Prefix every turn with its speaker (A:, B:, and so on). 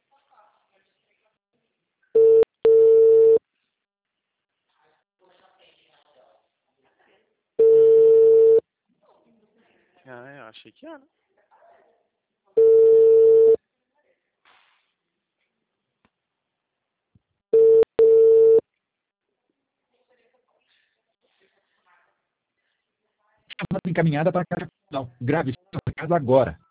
A: Ah, eu achei que era.
B: Chamada encaminhada para a caixa postal. Grave sua casa agora.